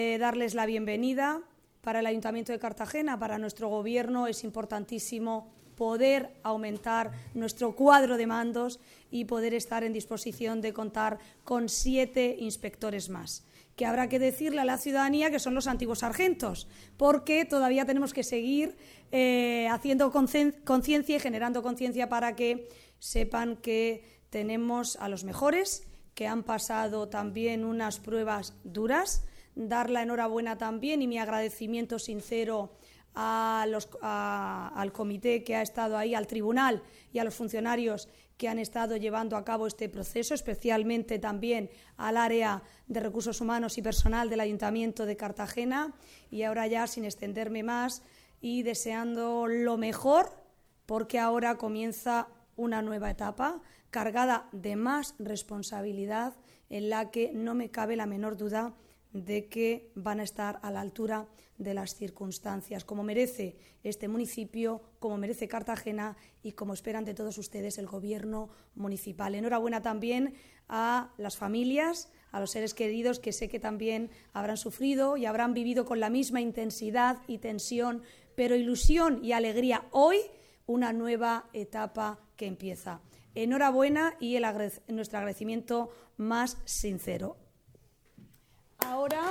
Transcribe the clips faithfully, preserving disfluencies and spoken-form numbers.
Eh, darles la bienvenida. Para el Ayuntamiento de Cartagena, para nuestro Gobierno, es importantísimo poder aumentar nuestro cuadro de mandos y poder estar en disposición de contar con siete inspectores más, que habrá que decirle a la ciudadanía que son los antiguos sargentos, porque todavía tenemos que seguir eh, haciendo conciencia y generando conciencia para que sepan que tenemos a los mejores, que han pasado también unas pruebas duras. Dar la enhorabuena también y mi agradecimiento sincero a los, a, al comité que ha estado ahí, al tribunal y a los funcionarios que han estado llevando a cabo este proceso, especialmente también al área de recursos humanos y personal del Ayuntamiento de Cartagena. Y ahora ya, sin extenderme más y deseando lo mejor, porque ahora comienza una nueva etapa cargada de más responsabilidad, en la que no me cabe la menor duda de que van a estar a la altura de las circunstancias, como merece este municipio, como merece Cartagena y como esperan de todos ustedes el Gobierno municipal. Enhorabuena también a las familias, a los seres queridos, que sé que también habrán sufrido y habrán vivido con la misma intensidad y tensión, pero ilusión y alegría hoy, una nueva etapa que empieza. Enhorabuena y el agrade- nuestro agradecimiento más sincero. Ahora,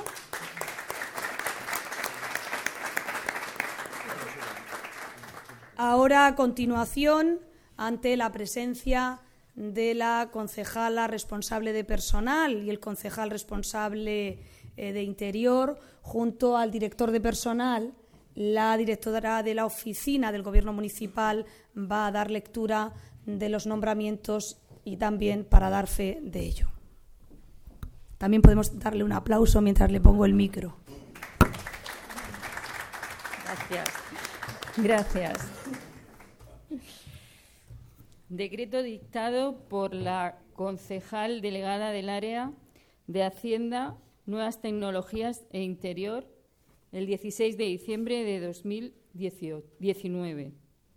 ahora, a continuación, ante la presencia de la concejala responsable de personal y el concejal responsable eh, de Interior, junto al director de personal, la directora de la oficina del Gobierno municipal va a dar lectura de los nombramientos y también para dar fe de ello. También podemos darle un aplauso mientras le pongo el micro. Gracias. Gracias. Decreto dictado por la concejal delegada del área de Hacienda, Nuevas Tecnologías e Interior, el dieciséis de diciembre de dos mil diecinueve.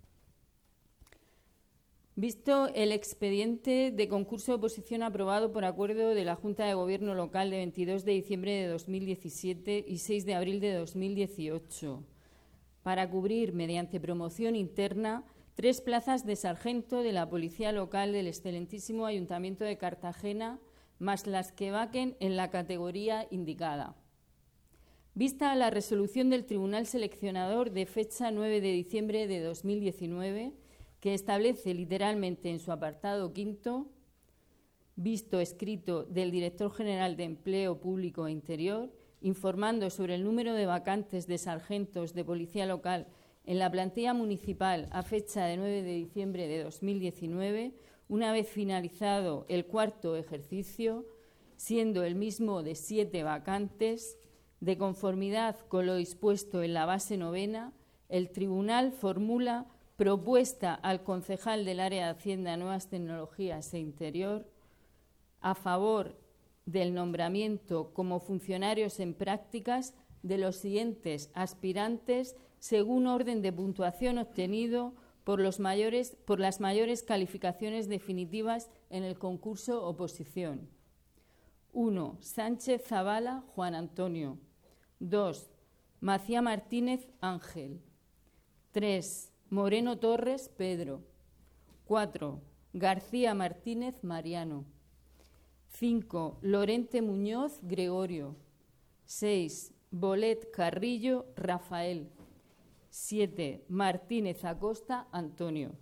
Visto el expediente de concurso de oposición aprobado por acuerdo de la Junta de Gobierno Local de veintidós de diciembre de dos mil diecisiete y seis de abril de dos mil dieciocho, para cubrir, mediante promoción interna, tres plazas de sargento de la Policía Local del excelentísimo Ayuntamiento de Cartagena, más las que vaquen en la categoría indicada. Vista la resolución del Tribunal Seleccionador de fecha nueve de diciembre de dos mil diecinueve, que establece literalmente en su apartado quinto, visto escrito del Director General de Empleo Público e Interior, informando sobre el número de vacantes de sargentos de Policía Local en la plantilla municipal a fecha de nueve de diciembre de dos mil diecinueve, una vez finalizado el cuarto ejercicio, siendo el mismo de siete vacantes, de conformidad con lo dispuesto en la base novena, el Tribunal formula propuesta al concejal del área de Hacienda, Nuevas Tecnologías e Interior a favor del nombramiento como funcionarios en prácticas de los siguientes aspirantes según orden de puntuación obtenido por, los mayores, por las mayores calificaciones definitivas en el concurso oposición. uno. Sánchez Zavala Juan Antonio. dos. Macía Martínez Ángel. tres. Moreno Torres Pedro. cuatro. García Martínez Mariano. cinco. Lorente Muñoz Gregorio. seis. Bolet Carrillo Rafael. siete. Martínez Acosta Antonio.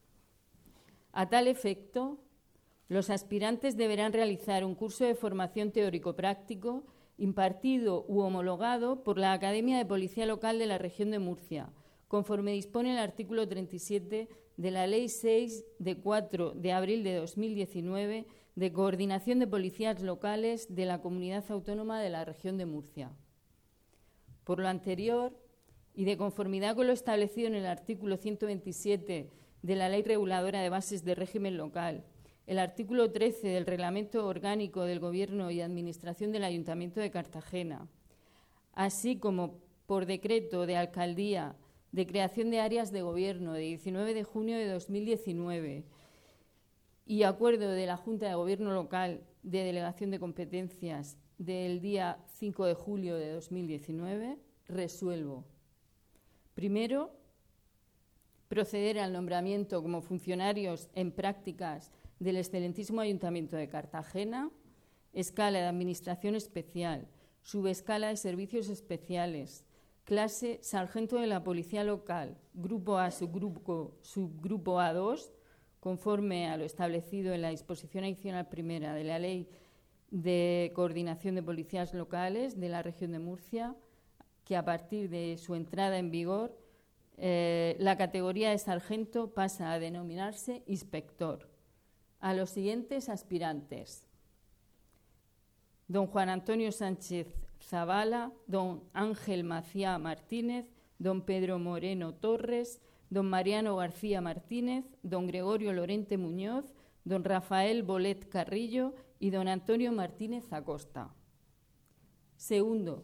A tal efecto, los aspirantes deberán realizar un curso de formación teórico-práctico impartido u homologado por la Academia de Policía Local de la Región de Murcia, conforme dispone el artículo treinta y siete de la Ley seis de cuatro de abril de dos mil diecinueve de Coordinación de Policías Locales de la Comunidad Autónoma de la Región de Murcia. Por lo anterior, y de conformidad con lo establecido en el artículo ciento veintisiete de la Ley Reguladora de Bases de Régimen Local, el artículo trece del Reglamento Orgánico del Gobierno y Administración del Ayuntamiento de Cartagena, así como por decreto de Alcaldía de creación de áreas de gobierno de diecinueve de junio de dos mil diecinueve y acuerdo de la Junta de Gobierno Local de Delegación de Competencias del día cinco de julio de dos mil diecinueve, resuelvo. Primero, proceder al nombramiento como funcionarios en prácticas del excelentísimo Ayuntamiento de Cartagena, escala de Administración Especial, subescala de Servicios Especiales, clase Sargento de la Policía Local, Grupo A, subgrupo, subgrupo A dos, conforme a lo establecido en la disposición adicional primera de la Ley de Coordinación de Policías Locales de la Región de Murcia, que a partir de su entrada en vigor, eh, la categoría de sargento pasa a denominarse inspector. A los siguientes aspirantes: don Juan Antonio Sánchez Zavala, don Ángel Macía Martínez, don Pedro Moreno Torres, don Mariano García Martínez, don Gregorio Lorente Muñoz, don Rafael Bolet Carrillo y don Antonio Martínez Acosta. Segundo,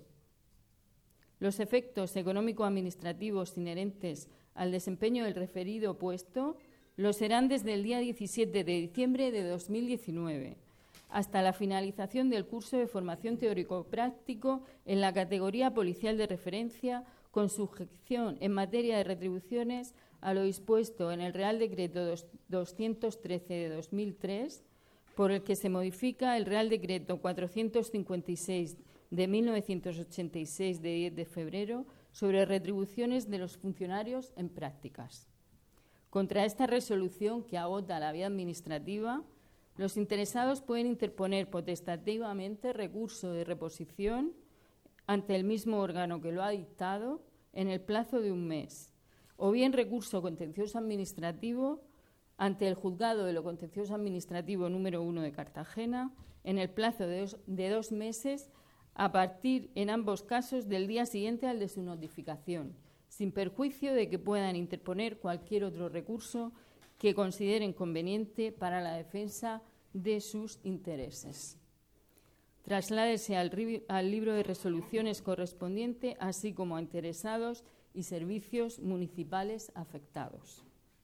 los efectos económico-administrativos inherentes al desempeño del referido puesto lo serán desde el día diecisiete de diciembre de dos mil diecinueve hasta la finalización del curso de formación teórico-práctico en la categoría policial de referencia, con sujeción en materia de retribuciones a lo dispuesto en el Real Decreto doscientos trece de dos mil tres, por el que se modifica el Real Decreto cuatrocientos cincuenta y seis de mil novecientos ochenta y seis de diez de febrero sobre retribuciones de los funcionarios en prácticas. Contra esta resolución, que agota la vía administrativa, los interesados pueden interponer potestativamente recurso de reposición ante el mismo órgano que lo ha dictado en el plazo de un mes, o bien recurso contencioso administrativo ante el Juzgado de lo Contencioso Administrativo número uno de Cartagena en el plazo de dos, de dos meses a partir, en ambos casos, del día siguiente al de su notificación, sin perjuicio de que puedan interponer cualquier otro recurso que consideren conveniente para la defensa de sus intereses. Trasládese al, al libro de resoluciones correspondiente, así como a interesados y servicios municipales afectados.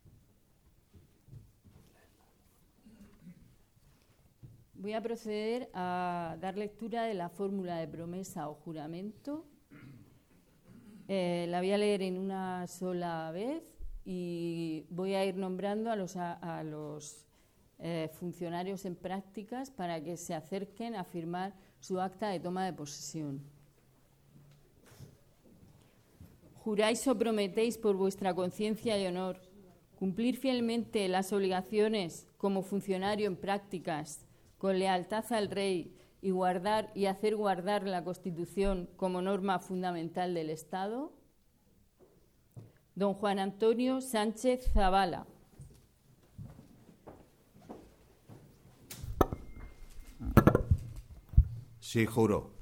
Voy a proceder a dar lectura de la fórmula de promesa o juramento. Eh, la voy a leer en una sola vez y voy a ir nombrando a los, a, a los eh, funcionarios en prácticas para que se acerquen a firmar su acta de toma de posesión. Juráis o prometéis por vuestra conciencia y honor cumplir fielmente las obligaciones como funcionario en prácticas con lealtad al Rey y guardar y hacer guardar la Constitución como norma fundamental del Estado. Don Juan Antonio Sánchez Zavala. Sí, juro.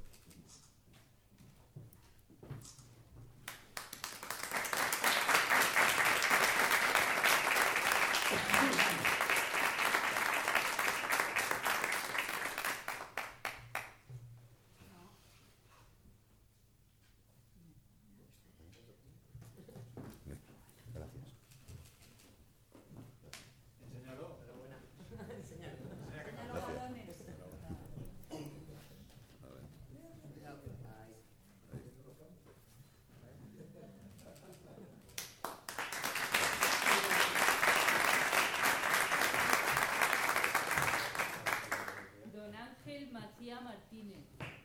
Martínez.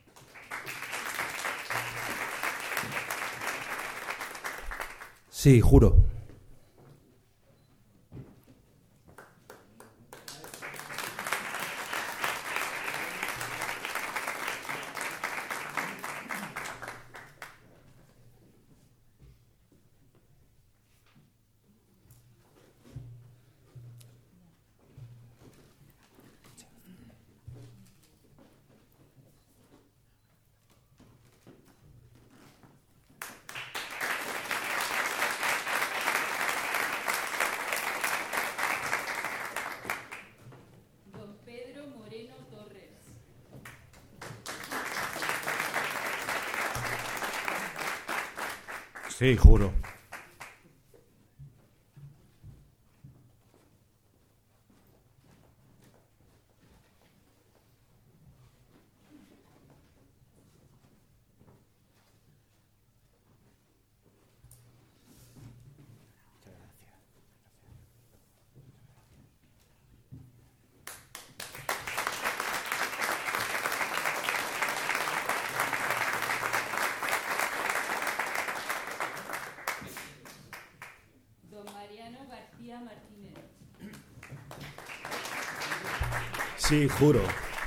Sí, juro. Sí, juro. Sí, juro.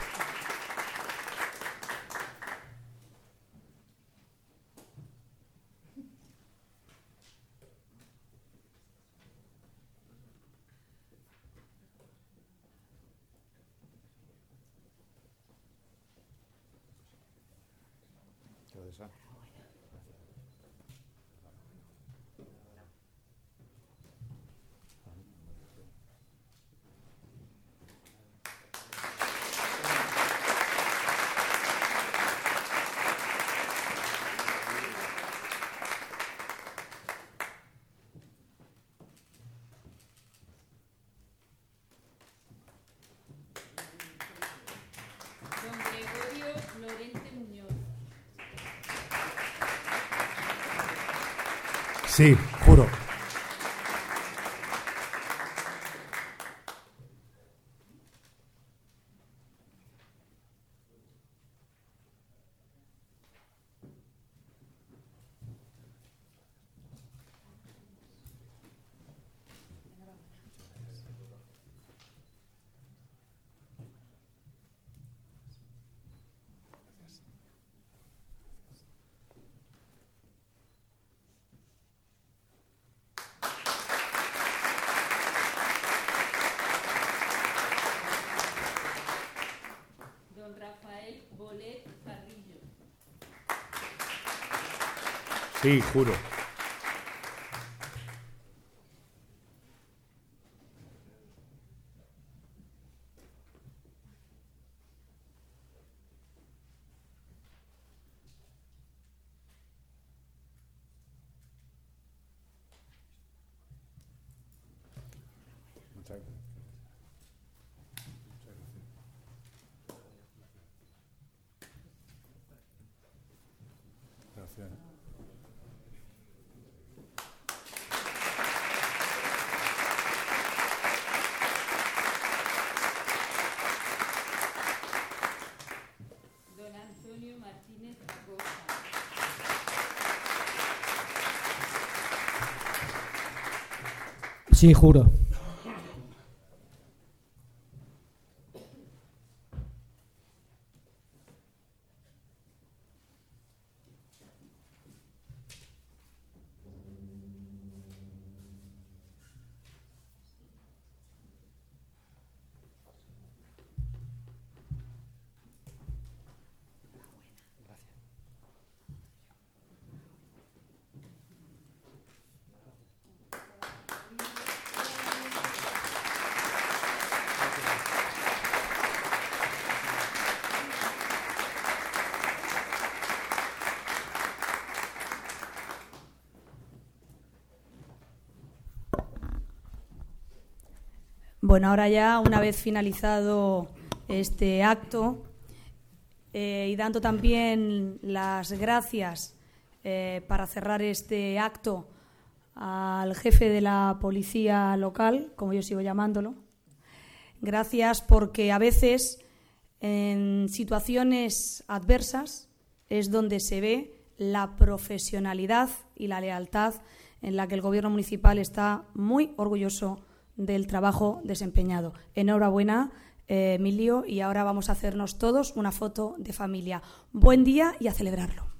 Sí, juro. Sí, juro. Muchas gracias. Gracias. Don Antonio Martínez Acosta. Sí, juro. Bueno, ahora ya, una vez finalizado este acto eh, y dando también las gracias eh, para cerrar este acto al jefe de la policía local, como yo sigo llamándolo. Gracias porque a veces en situaciones adversas es donde se ve la profesionalidad y la lealtad en la que el Gobierno municipal está muy orgulloso del trabajo desempeñado. Enhorabuena, eh, Emilio, y ahora vamos a hacernos todos una foto de familia. Buen día y a celebrarlo.